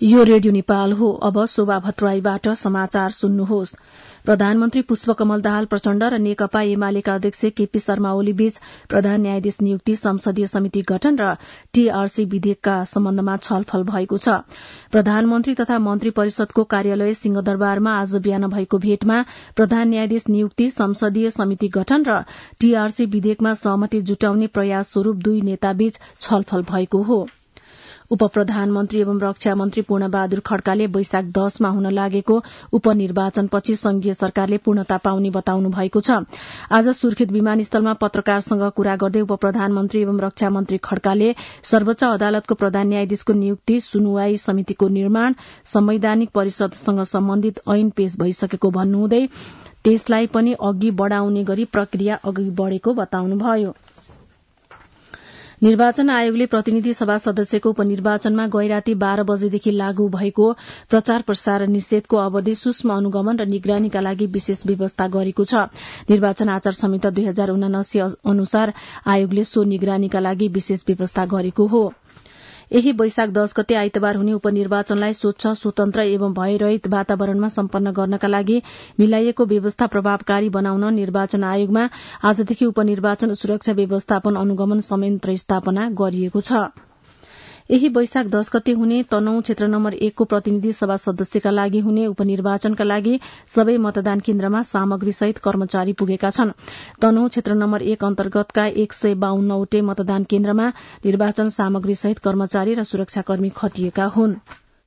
यो रेडियो नेपाल हो। अब शोभा भट्टराईबाट समाचार सुन्नुहोस्। प्रधानमन्त्री पुष्पकमल दाहाल प्रचण्ड र नेकपा एमालेका अध्यक्ष केपी शर्मा ओली बीच प्रधान न्यायाधीश नियुक्ति संसदीय समिति गठन र टीआरसी विधेयकका सम्बन्धमा छलफल भएको छ। प्रधानमन्त्री तथा मन्त्री परिषदको कार्यालय सिंहदरबारमा आज बिहान भएको भेटमा प्रधान न्यायाधीश नियुक्ति संसदीय समिति गठन र टीआरसी विधेयकमा सहमति जुटाउने प्रयास स्वरूप दुई नेताबीच छलफल भएको हो। उपप्रधानमन्त्री एवं रक्षा मन्त्री पूर्णबहादुर खड्काले वैशाख 10 मा हुन लागेको उपनिर्वाचनपछि संघीय सरकारले पूर्णता पाउने बताउनु भएको छ। आज सुर्खेत विमानस्थलमा पत्रकारसँग कुरा गर्दै उपप्रधानमन्त्री एवं रक्षा मन्त्री खड्काले सर्वोच्च अदालतको प्रधान न्यायाधीशको नियुक्ति, सुनुवाई समितिको निर्माण, संवैधानिक परिषदसँग सम्बन्धित ऐन पेश भइसकेको भन्नुहुँदै त्यसलाई पनि अघि बढ़ाउने गरी प्रक्रिया अघि बढ़ेको बताउनुभयो। निर्वाचन आयोगले प्रतिनिधि सभा सदस्यको उपनिर्वाचनमा गैराती 12 बजेदेखि लागू भएको प्रचार प्रसार निषेधको अवधि सूक्ष्म अनुगमन र निगरानीका लागि विशेष व्यवस्था गरेको छ। निर्वाचन आचार संहिता 2079 अनुसार आयोगले सो निगरानीका लागि विशेष व्यवस्था गरेको हो। यही वैशाख 10 गते आइतबार हुने उपनिर्वाचनलाई स्वच्छ, स्वतन्त्र एवं भयरहित वातावरणमा सम्पन्न गर्नका लागि मिलाइएको व्यवस्था प्रभावकारी बनाउन निर्वाचन आयोगमा आजदेखि उपनिर्वाचन सुरक्षा व्यवस्थापन अनुगमन संयन्त्र स्थापना गरिएको छ। यही वैशाख 10 गते हुने तनहुँ क्षेत्र नम्बर 1 को प्रतिनिधि सभा सदस्यका लागि हुने उपनिर्वाचनका लागि सबै मतदान केन्द्रमा सामग्री सहित कर्मचारी पुगेका छन्। तनहुँ क्षेत्र नम्बर 1 अन्तर्गतका 152 वटै मतदान केन्द्रमा निर्वाचन सामग्री सहित कर्मचारी र सुरक्षाकर्मी खटिएका हुन्।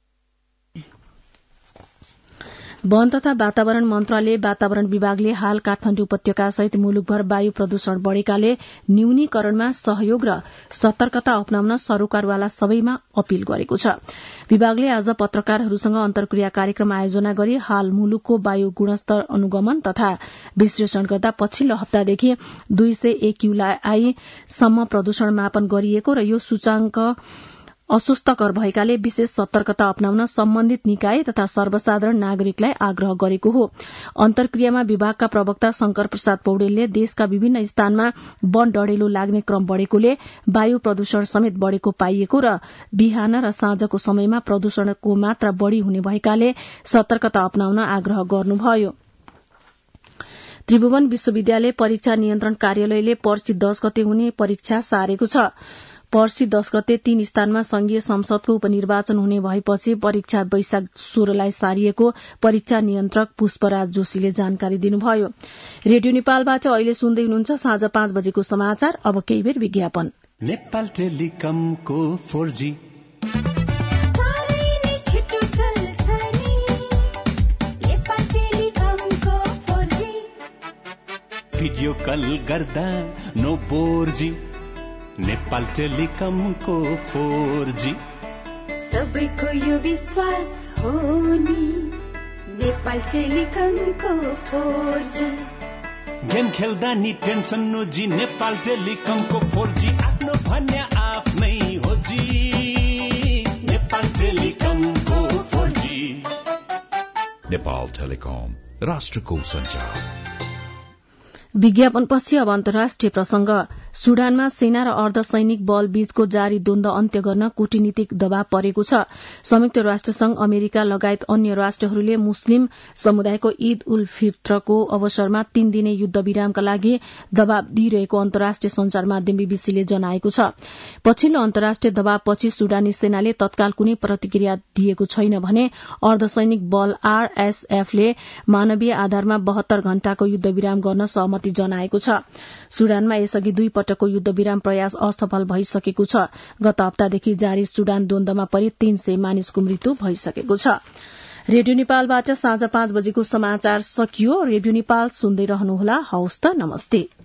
वन तथा वातावरण मन्त्रालय वातावरण विभागले हाल काठमाडौँ उपत्यका सहित मुलुकभर वायु प्रदूषण बढ़ेकाले न्यूनीकरणमा सहयोग र सतर्कता अपनाउन सरोकारवाला सबैमा अपील गरेको छ। विभागले आज पत्रकारहरूसँग अन्तर्क्रिया कार्यक्रम आयोजना गरी हाल मुलुकको वायु गुणस्तर अनुगमन तथा विश्लेषण गर्दा पछिल्लो हप्तादेखि 200 AQI सम्म प्रदूषण मापन गरिएको र यो सूचांक अस्वस्थकर भएकाले विशेष सतर्कता अपनाउन सम्बन्धित निकाय तथा सर्वसाधारण नागरिकलाई आग्रह गरेको हो। अन्तर्क्रियामा विभागका प्रवक्ता शंकर प्रसाद पौडेलले देशका विभिन्न स्थानमा वन डढेलो लाग्ने क्रम बढ़ेकोले वायु प्रदूषण समेत बढ़ेको पाइएको र बिहान र साँझको समयमा प्रदूषणको मात्रा बढ़ी हुने भएकाले सतर्कता अपनाउन आग्रह गर्नुभयो। त्रिभुवन विश्वविद्यालय परीक्षा नियन्त्रण कार्यालयले पर्सि 10 गते हुने परीक्षा सारेको छ। पर्सि 10 गते 3 स्थानमा संघीय संसदको उपनिर्वाचन हुने भएपछि परीक्षा वैशाख 16 लाई सारिएको परीक्षा नियन्त्रक पुष्पराज जोशीले जानकारी दिनुभयो। रेडियो नेपालबाट अहिले सुन्दै हुनुहुन्छ साँझ 5 बजेको समाचार। अब केही बेर विज्ञापन। नेपाल टेलिकमको 4G भिडियो कल गर्दा नो बोर्जी। नेपाल टेलिकमको 4G सबैको यो विश्वास हो नि। नेपाल टेलिकमको 4G गेम खेल्दा नि टेन्सन नो जी। नेपाल टेलिकमको 4G आफ्नो भन्या आफ्नै हो जी। नेपाल टेलिकमको 4G। नेपाल टेलिकम राष्ट्रको सञ्चार। विज्ञापनपछि अब अन्तर्राष्ट्रिय प्रसंग। सुडानमा सेना र अर्धसैनिक बल बीचको जारी द्वन्द्व अन्त्य गर्न कूटनीतिक दबाव परेको छ। संयुक्त राष्ट्रसंघ, अमेरिका लगायत अन्य राष्ट्रहरूले मुस्लिम समुदायको ईद उल फित्रको अवसरमा 3 दिने युद्ध विरामका लागि दबाव दिइरहेको अन्तर्राष्ट्रिय संचार माध्यम बीबीसीले जनाएको छ। पछिल्लो अन्तर्राष्ट्रिय दबावपछि सुडानी सेनाले तत्काल कुनै प्रतिक्रिया दिएको छैन भने अर्धसैनिक बल RSFले मानवीय आधारमा 72 घण्टाको युद्ध विराम गर्न सहमति जनाएको छ। सुडानमा यसअघि 2 पटकको युद्ध विराम प्रयास असफल भइसकेको छ। गत हप्तादेखि जारी सुडान द्वन्द्वमा परि 300 मानिसको मृत्यु भइसकेको छ। रेडियो नेपालबाट साँझ 5 बजेको समाचार सकियो। रेडियो नेपाल सुन्दै रहनुहोला। हवस् त, नमस्ते।